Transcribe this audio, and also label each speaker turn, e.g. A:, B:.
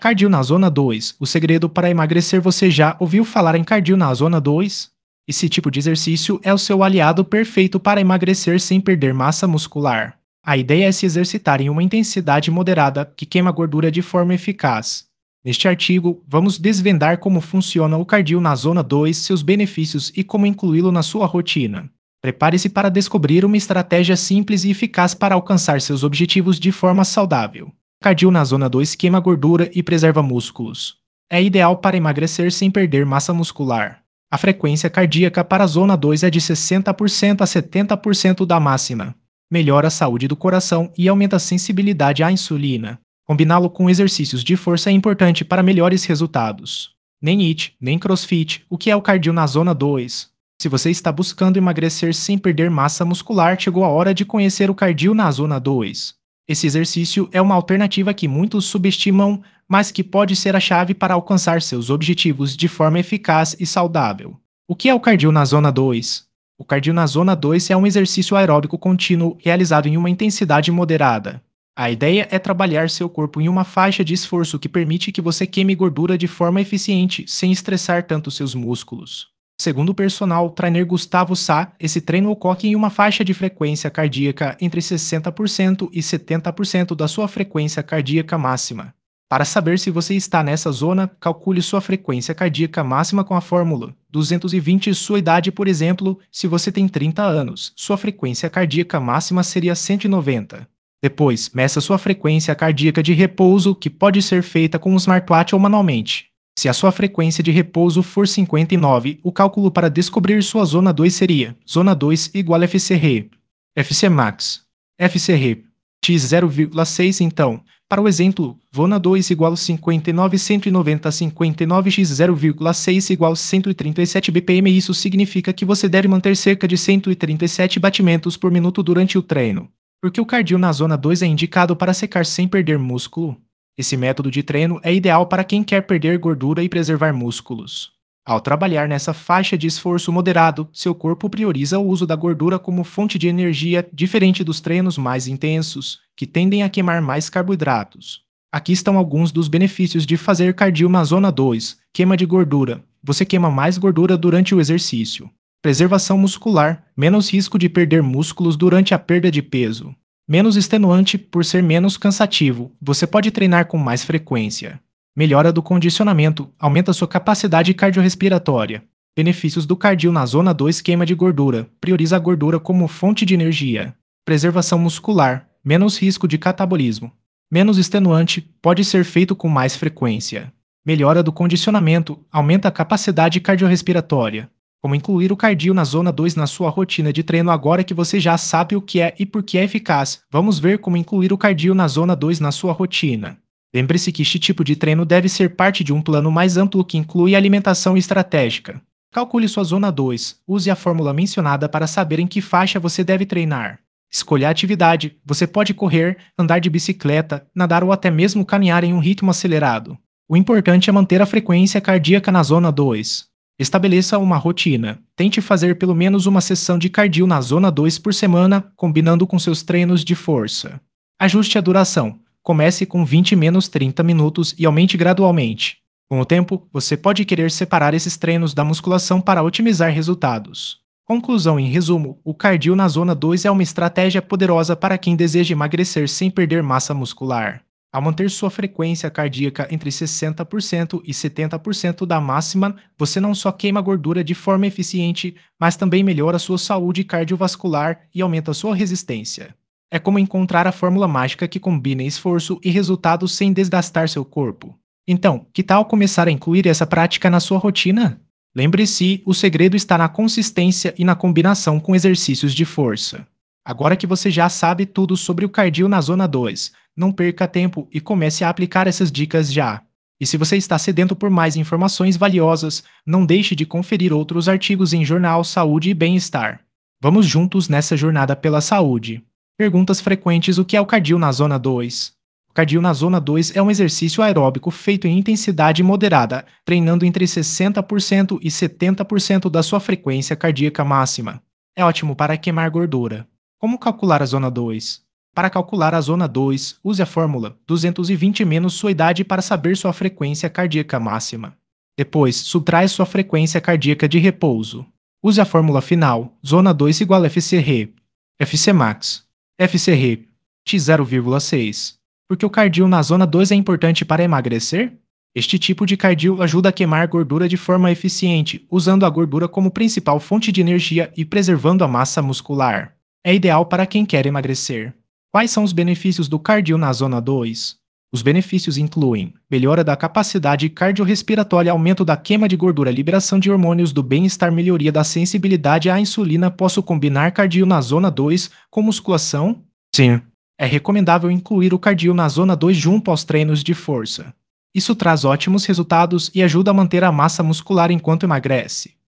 A: Cardio na zona 2. O segredo para emagrecer. Você já ouviu falar em cardio na zona 2? Esse tipo de exercício é o seu aliado perfeito para emagrecer sem perder massa muscular. A ideia é se exercitar em uma intensidade moderada que queima gordura de forma eficaz. Neste artigo, vamos desvendar como funciona o cardio na zona 2, seus benefícios e como incluí-lo na sua rotina. Prepare-se para descobrir uma estratégia simples e eficaz para alcançar seus objetivos de forma saudável. Cardio na zona 2 queima gordura e preserva músculos. É ideal para emagrecer sem perder massa muscular. A frequência cardíaca para a zona 2 é de 60% a 70% da máxima. Melhora a saúde do coração e aumenta a sensibilidade à insulina. Combiná-lo com exercícios de força é importante para melhores resultados. Nem HIIT, nem CrossFit. O que é o cardio na zona 2? Se você está buscando emagrecer sem perder massa muscular, chegou a hora de conhecer o cardio na zona 2. Esse exercício é uma alternativa que muitos subestimam, mas que pode ser a chave para alcançar seus objetivos de forma eficaz e saudável. O que é o cardio na zona 2? O cardio na zona 2 é um exercício aeróbico contínuo realizado em uma intensidade moderada. A ideia é trabalhar seu corpo em uma faixa de esforço que permite que você queime gordura de forma eficiente, sem estressar tanto seus músculos. Segundo o personal trainer Gustavo Sá, esse treino ocorre em uma faixa de frequência cardíaca entre 60% e 70% da sua frequência cardíaca máxima. Para saber se você está nessa zona, calcule sua frequência cardíaca máxima com a fórmula 220 sua idade, por exemplo, se você tem 30 anos, sua frequência cardíaca máxima seria 190. Depois, meça sua frequência cardíaca de repouso, que pode ser feita com um smartwatch ou manualmente. Se a sua frequência de repouso for 59, o cálculo para descobrir sua zona 2 seria zona 2 igual FCR, FC max, FCR, x 0,6 então. Para o exemplo, zona 2 igual 59, 190, 59x 0,6 igual 137 BPM. Isso significa que você deve manter cerca de 137 batimentos por minuto durante o treino. Porque o cardio na zona 2 é indicado para secar sem perder músculo. Esse método de treino é ideal para quem quer perder gordura e preservar músculos. Ao trabalhar nessa faixa de esforço moderado, seu corpo prioriza o uso da gordura como fonte de energia, diferente dos treinos mais intensos, que tendem a queimar mais carboidratos. Aqui estão alguns dos benefícios de fazer cardio na zona 2. Queima de gordura. Você queima mais gordura durante o exercício. Preservação muscular. Menos risco de perder músculos durante a perda de peso. Menos extenuante por ser menos cansativo. Você pode treinar com mais frequência. Melhora do condicionamento. Aumenta sua capacidade cardiorrespiratória. Benefícios do cardio na zona 2. Queima de gordura. Prioriza a gordura como fonte de energia. Preservação muscular. Menos risco de catabolismo. Menos extenuante. Pode ser feito com mais frequência. Melhora do condicionamento. Aumenta a capacidade cardiorrespiratória. Como incluir o cardio na zona 2 na sua rotina de treino agora que você já sabe o que é e por que é eficaz. Vamos ver como incluir o cardio na zona 2 na sua rotina. Lembre-se que este tipo de treino deve ser parte de um plano mais amplo que inclui alimentação estratégica. Calcule sua zona 2. Use a fórmula mencionada para saber em que faixa você deve treinar. Escolha a atividade. Você pode correr, andar de bicicleta, nadar ou até mesmo caminhar em um ritmo acelerado. O importante é manter a frequência cardíaca na zona 2. Estabeleça uma rotina. Tente fazer pelo menos uma sessão de cardio na zona 2 por semana, combinando com seus treinos de força. Ajuste a duração. Comece com 20-30 minutos e aumente gradualmente. Com o tempo, você pode querer separar esses treinos da musculação para otimizar resultados. Conclusão: em resumo, o cardio na zona 2 é uma estratégia poderosa para quem deseja emagrecer sem perder massa muscular. Ao manter sua frequência cardíaca entre 60% e 70% da máxima, você não só queima gordura de forma eficiente, mas também melhora sua saúde cardiovascular e aumenta sua resistência. É como encontrar a fórmula mágica que combina esforço e resultado sem desgastar seu corpo. Então, que tal começar a incluir essa prática na sua rotina? Lembre-se, o segredo está na consistência e na combinação com exercícios de força. Agora que você já sabe tudo sobre o cardio na zona 2, não perca tempo e comece a aplicar essas dicas já. E se você está sedento por mais informações valiosas, não deixe de conferir outros artigos em Jornal Saúde e Bem-Estar. Vamos juntos nessa jornada pela saúde. Perguntas frequentes: o que é o cardio na zona 2? O cardio na zona 2 é um exercício aeróbico feito em intensidade moderada, treinando entre 60% e 70% da sua frequência cardíaca máxima. É ótimo para queimar gordura. Como calcular a zona 2? Para calcular a zona 2, use a fórmula 220 menos sua idade para saber sua frequência cardíaca máxima. Depois, subtrai sua frequência cardíaca de repouso. Use a fórmula final, zona 2 igual a FCR, FC max, FCR, x 0,6. Porque o cardio na zona 2 é importante para emagrecer? Este tipo de cardio ajuda a queimar gordura de forma eficiente, usando a gordura como principal fonte de energia e preservando a massa muscular. É ideal para quem quer emagrecer. Quais são os benefícios do cardio na zona 2? Os benefícios incluem melhora da capacidade cardiorrespiratória, aumento da queima de gordura, liberação de hormônios do bem-estar, melhoria da sensibilidade à insulina. Posso combinar cardio na zona 2 com musculação? Sim. É recomendável incluir o cardio na zona 2 junto aos treinos de força. Isso traz ótimos resultados e ajuda a manter a massa muscular enquanto emagrece.